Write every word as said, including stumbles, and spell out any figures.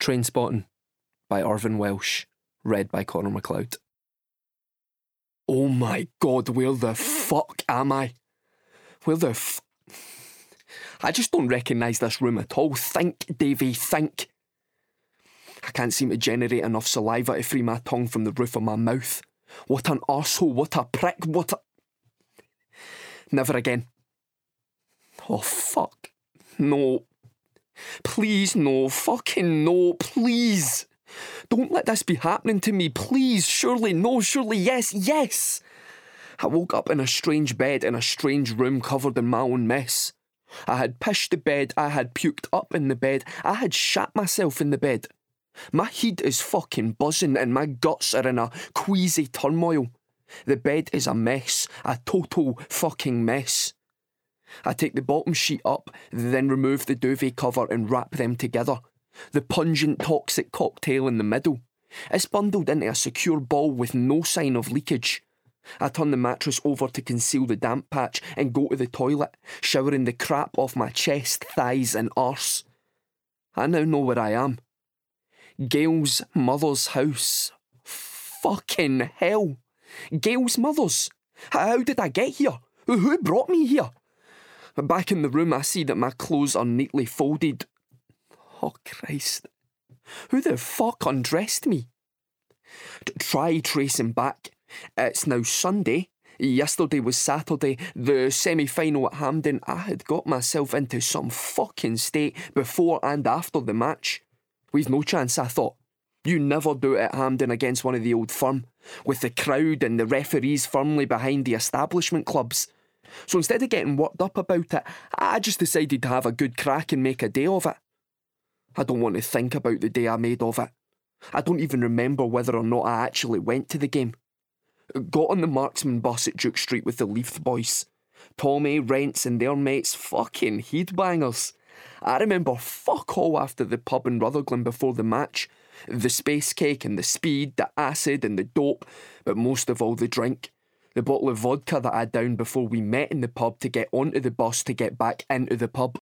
Trainspotting by Irvine Welsh, read by Connor MacLeod. Oh my God, where the fuck am I? Where the f... I just don't recognise this room at all. Think, Davey, think. I can't seem to generate enough saliva to free my tongue from the roof of my mouth. What an arsehole, what a prick, what a... Never again. Oh, fuck. No. Please, no. Fucking no, please. Don't let this be happening to me, please. Surely, no, surely, yes, yes. I woke up in a strange bed in a strange room covered in my own mess. I had pissed the bed, I had puked up in the bed, I had shat myself in the bed. My head is fucking buzzing and my guts are in a queasy turmoil. The bed is a mess, a total fucking mess. I take the bottom sheet up, then remove the duvet cover and wrap them together. The pungent toxic cocktail in the middle. It's bundled into a secure ball with no sign of leakage. I turn the mattress over to conceal the damp patch and go to the toilet, showering the crap off my chest, thighs and arse. I now know where I am. Gail's mother's house. Fucking hell. Gail's mother's. How did I get here? Who brought me here? Back in the room I see that my clothes are neatly folded. Oh Christ. Who the fuck undressed me? Try tracing back. It's now Sunday. Yesterday was Saturday, the semi-final at Hampden. I had got myself into some fucking state before and after the match. We've no chance, I thought. You never do it at Hampden against one of the old firm, with the crowd and the referees firmly behind the establishment clubs. So instead of getting worked up about it, I just decided to have a good crack and make a day of it. I don't want to think about the day I made of it. I don't even remember whether or not I actually went to the game. Got on the marksman bus at Duke Street with the Leith boys. Tommy, Rents and their mates, fucking headbangers. I remember fuck all after the pub in Rutherglen before the match. The space cake and the speed, the acid and the dope, but most of all the drink. The bottle of vodka that I downed before we met in the pub to get onto the bus to get back into the pub.